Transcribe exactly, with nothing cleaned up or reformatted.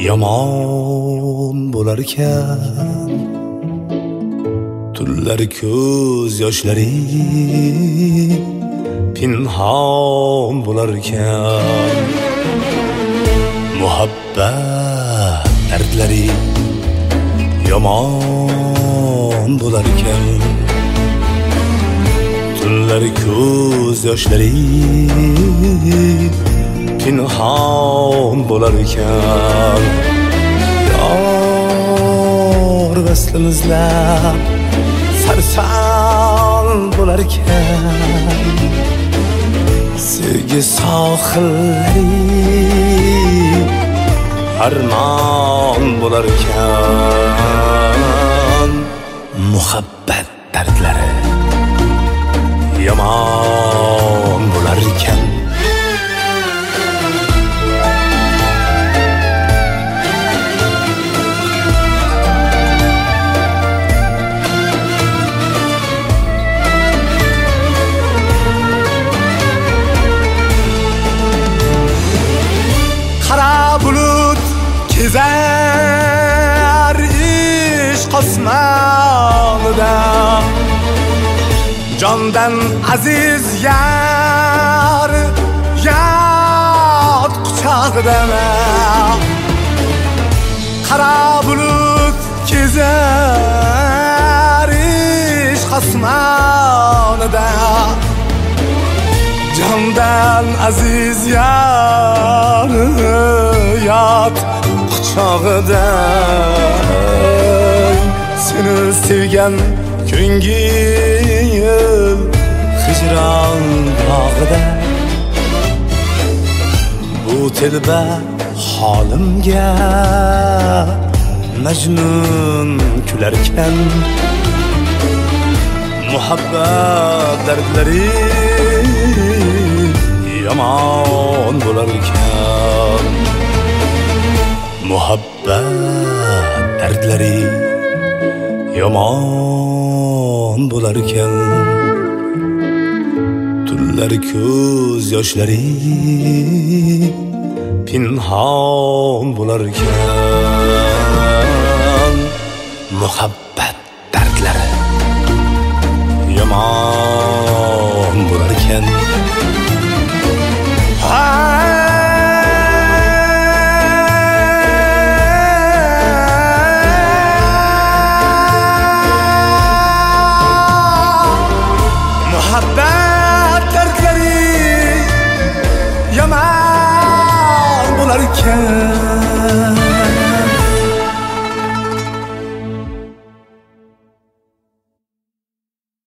yomon bo'lar ekan. Tunlari ko'z yoshlari pinhon bo'lar ekan. Muhabbat dardlari yomon bo'lar ekan. Tunlari ko'z yoshlari pinhon bo'lar ekan. Yor vaslini izlab sarson bo'lar ekan. Sevgi sohillari armon bo'lar ekan. Muhabbat dardlari yomon bo'lar ekan. Qara bulut kezar ishq osmonida, jondan aziz yar yot quchog'ida. Qara bulut kezar ishq osmonida, jondan aziz yar yot quchog'ida. Seni sevgan ko'ngil hijron bog'ida. Bu telba holimga Majnun kularkan. Muhabbat dardlari yomon bo'lar ekan. Muhabbat dardlari yomon bo'lar ekan. Tunlari ko'z yoshlari pinhon bo'lar ekan. Muhabbat